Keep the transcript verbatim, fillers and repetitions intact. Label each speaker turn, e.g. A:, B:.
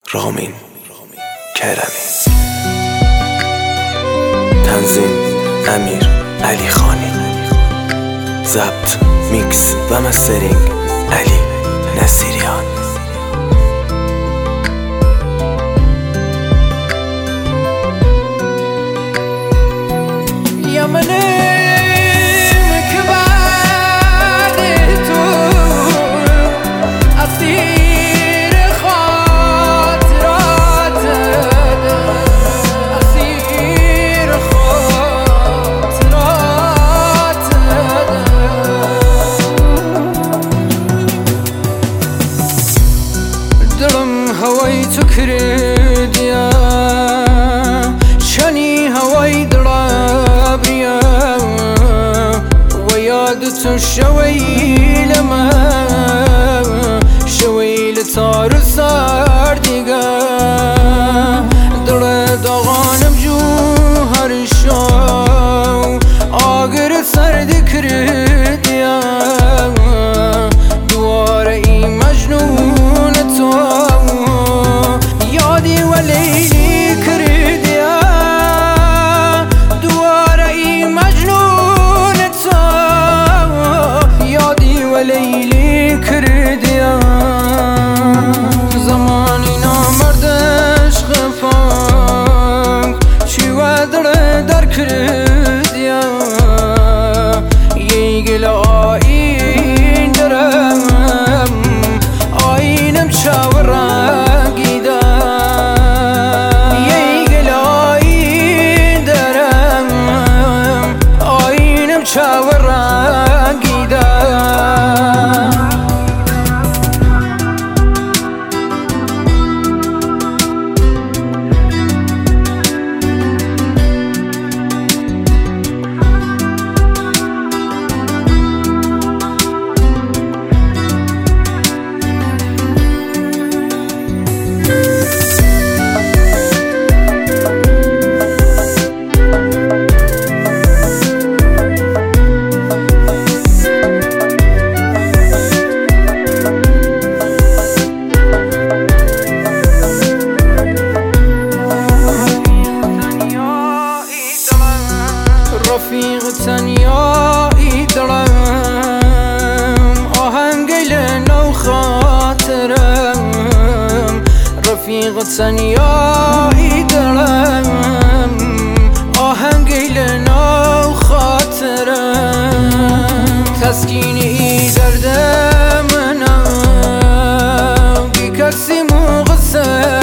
A: رامین کرمی. تنظیم امیر علی خانی. ضبط میکس و مسترینگ علی نصیریان.
B: هوای تو کردیا شنی هوای درابریا و یاد تو شوی لما شوی لطار سار دیگا در داغانم جو هر شو آگر سرد کردیا دوار ای مجنون تو وليلي كرديا دواري مجنون يادي وليلي كرديا زماني نامردش خفاك شي ودر در كرديا يقل آين درم آينم شاورا رفيق تنياي درم آهنگل نو خاطرم رفيق تنياي درم آهنگل نو خاطرم تسكيني درد منم بی کسی مغسل